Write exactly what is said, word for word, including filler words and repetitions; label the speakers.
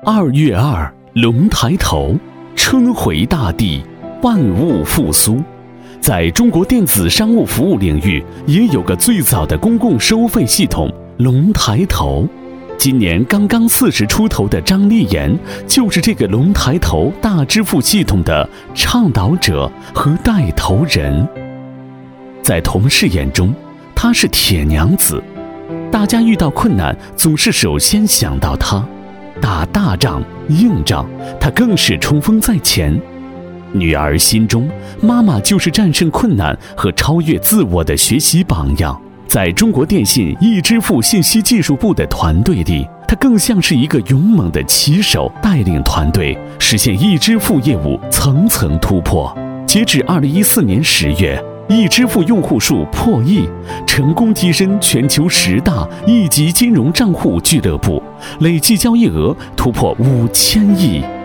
Speaker 1: 二月二，龙抬头，春回大地，万物复苏。在中国电子商务服务领域，也有个最早的公共收费系统——龙抬头。今年刚刚四十出头的张丽妍，就是这个龙抬头大支付系统的倡导者和带头人。在同事眼中，她是铁娘子，大家遇到困难总是首先想到她。打大仗硬仗，她更是冲锋在前。女儿心中，妈妈就是战胜困难和超越自我的学习榜样。在中国电信易支付信息技术部的团队里，她更像是一个勇猛的骑手，带领团队实现易支付业务层层突破。截至二零一四年十月，易支付用户数破亿，成功跻身全球十大亿级金融账户俱乐部，累计交易额突破五千亿。